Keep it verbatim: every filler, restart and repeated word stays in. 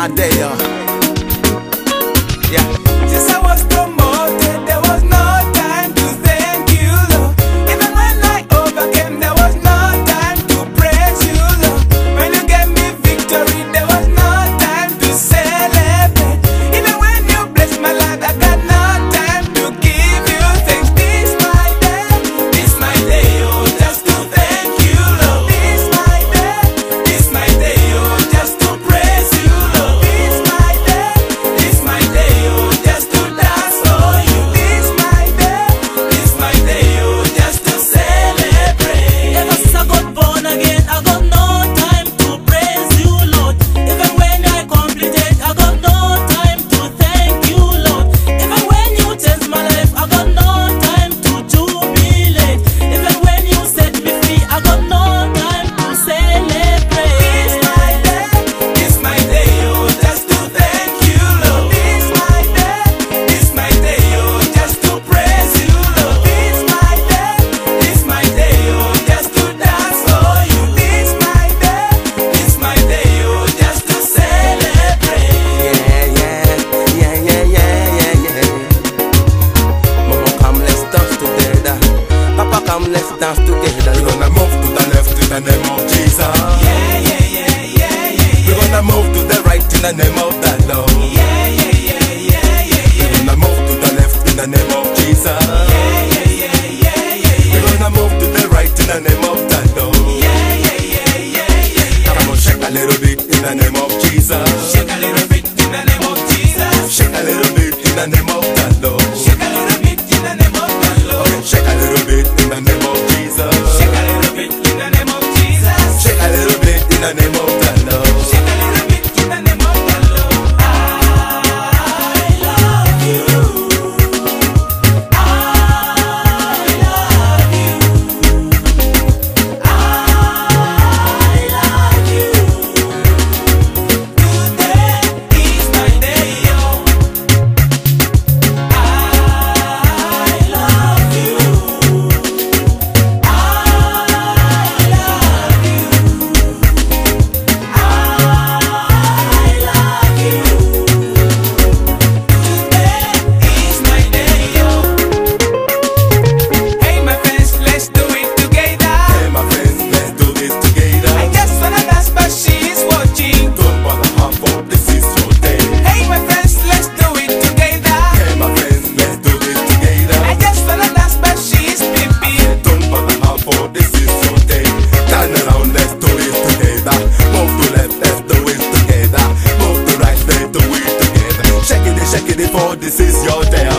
my day, uh. Yeah. Since I was promoted, there was no time to thank you, Lord. Even when I overcame, there was no time to praise you, Lord. When you gave me victory, there was no time to celebrate. Even when you blessed my life, I got no time to give you thanks. This my day, this my day, oh, just to thank you, Lord. This my day, this my day, oh, just to praise you, Lord. This my day, this my day, oh, just to dance for you. This my day, this my day, oh, just to celebrate. Ever since I got born again, I got no time to praise you, Lord. Even when I completed, I got no time to thank you, Lord. Even when you changed my life, I got no time to jubilate. Even when you set me free, I got no time to celebrate. This my day, this my day, oh, just to thank you, Lord. This my day, this my day, oh, just to praise you, Lord. This my day, this my day, oh, just to dance for you. This my day, this my day, oh, just to celebrate. Yeah, yeah, yeah, yeah, yeah, yeah, yeah. Mama, come, let's dance together. Papa, come, let's dance together. We're gonna move to the left in the name of Jesus. Yeah, yeah, yeah, yeah, yeah, We're gonna move to the right in the name of the Lord. yeah, yeah, yeah, yeah, yeah, yeah. We're gonna move to the left in the name of Jesus. Yeah, yeah, yeah, yeah, yeah, yeah. We're gonna move to the right in the name of the Lord. Yeah, yeah, yeah, yeah, yeah, yeah. Come on, shake a little bit in the name of Jesus. Shake a little bit in the name of Jesus. Shake a little bit in the name of the Lord. Shake a little bit in the name of the Lord. Okay, shake a little bit in the name of Jesus. Shake a little bit in the name of Jesus. Shake a little bit in the name of the Lord. Shake a little bit in the name of the Lord. I love you. I love you. I love you. Today is my day, oh. I love you. I love you. I love you. Today is my day, oh. Hey, my friends, let's do it together. Hey, my friends, let's do this together. I just wanna dance, but she's watching. Don't bother her, for this is your day. Hey, my friends, let's do it together. Hey, my friends, let's do this together. I just wanna dance, but she's peeping. Don't bother her, for this is your day. Turn around, let's do it together. Move to left, let's do it together. Move to right, let's do it together. Shake it, shake it, for this is your day.